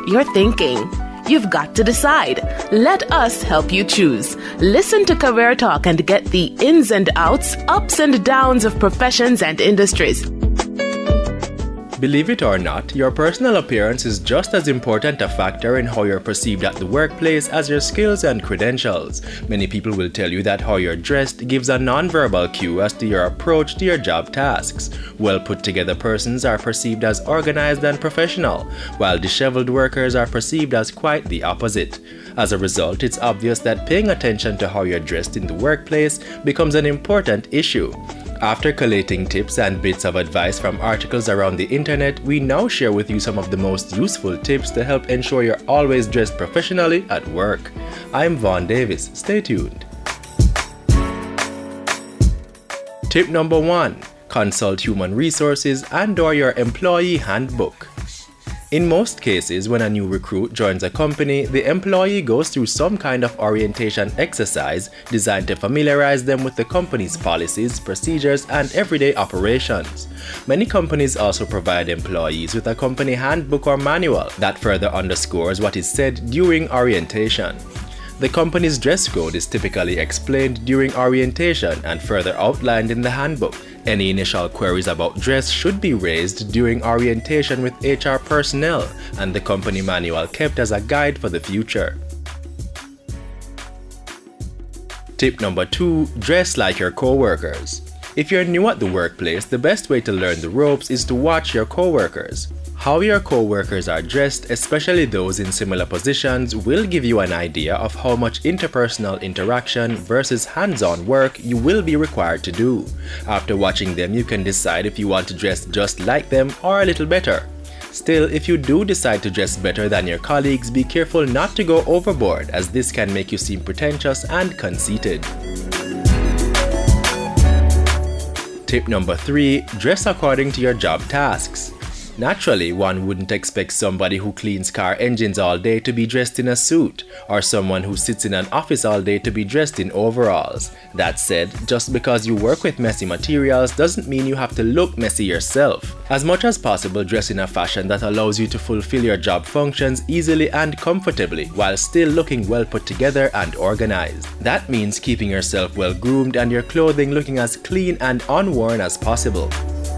you're thinking. You've got to decide. Let us help you choose. Listen to Career Talk and get the ins and outs, ups and downs of professions and industries. Believe it or not, your personal appearance is just as important a factor in how you're perceived at the workplace as your skills and credentials. Many people will tell you that how you're dressed gives a non-verbal cue as to your approach to your job tasks. Well put together persons are perceived as organized and professional, while disheveled workers are perceived as quite the opposite. As a result, it's obvious that paying attention to how you're dressed in the workplace becomes an important issue. After collating tips and bits of advice from articles around the internet, we now share with you some of the most useful tips to help ensure you're always dressed professionally at work. I'm Vaughn Davis. Stay tuned. Tip number 1. Consult human resources and/or your employee handbook. In most cases, when a new recruit joins a company, the employee goes through some kind of orientation exercise designed to familiarize them with the company's policies, procedures, and everyday operations. Many companies also provide employees with a company handbook or manual that further underscores what is said during orientation. The company's dress code is typically explained during orientation and further outlined in the handbook. Any initial queries about dress should be raised during orientation with HR personnel and the company manual kept as a guide for the future. Tip number 2. Dress like your co-workers. If you're new at the workplace, the best way to learn the ropes is to watch your co-workers. How your co-workers are dressed, especially those in similar positions, will give you an idea of how much interpersonal interaction versus hands-on work you will be required to do. After watching them, you can decide if you want to dress just like them or a little better. Still, if you do decide to dress better than your colleagues, be careful not to go overboard, as this can make you seem pretentious and conceited. Tip number 3. Dress according to your job tasks. Naturally, one wouldn't expect somebody who cleans car engines all day to be dressed in a suit, or someone who sits in an office all day to be dressed in overalls. That said, just because you work with messy materials doesn't mean you have to look messy yourself. As much as possible, dress in a fashion that allows you to fulfill your job functions easily and comfortably, while still looking well put together and organized. That means keeping yourself well groomed and your clothing looking as clean and unworn as possible.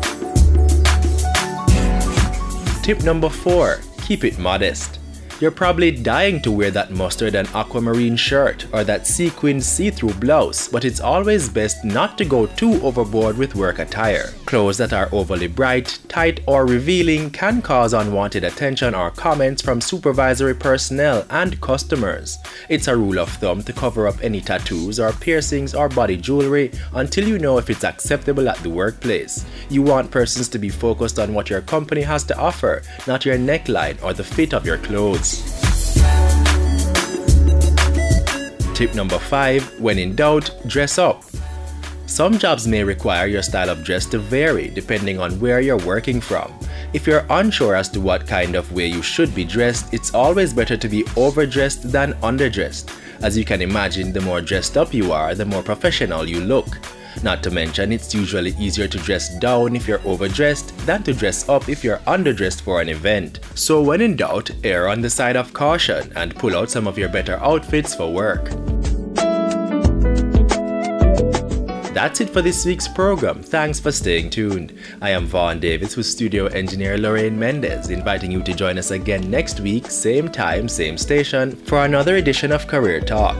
Tip number 4. Keep it modest. You're probably dying to wear that mustard and aquamarine shirt or that sequined see-through blouse, but it's always best not to go too overboard with work attire. Clothes that are overly bright, tight, or revealing can cause unwanted attention or comments from supervisory personnel and customers. It's a rule of thumb to cover up any tattoos or piercings or body jewelry until you know if it's acceptable at the workplace. You want persons to be focused on what your company has to offer, not your neckline or the fit of your clothes. Tip number 5. When in doubt, dress up. Some jobs may require your style of dress to vary depending on where you're working from. If you're unsure as to what kind of way you should be dressed, it's always better to be overdressed than underdressed. As you can imagine, the more dressed up you are, the more professional you look. Not to mention, it's usually easier to dress down if you're overdressed than to dress up if you're underdressed for an event. So when in doubt, err on the side of caution and pull out some of your better outfits for work. That's it for this week's program. Thanks for staying tuned. I am Vaughn Davis with studio engineer Lorraine Mendez, inviting you to join us again next week, same time, same station, for another edition of Career Talk.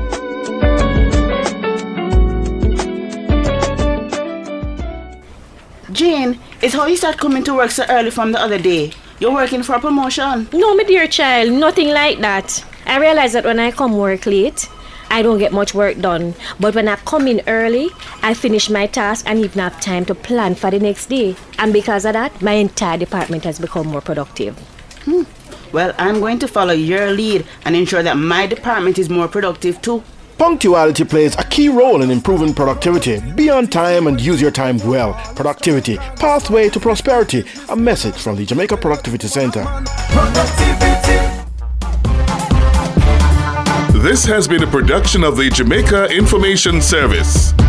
Jane, it's how you start coming to work so early from the other day. You're working for a promotion. No, my dear child, nothing like that. I realize that when I come work late, I don't get much work done. But when I come in early, I finish my task and even have time to plan for the next day. And because of that, my entire department has become more productive. Well, I'm going to follow your lead and ensure that my department is more productive too. Punctuality plays a key role in improving productivity. Be on time and use your time well. Productivity, pathway to prosperity. A message from the Jamaica Productivity Center. This has been a production of the Jamaica Information Service.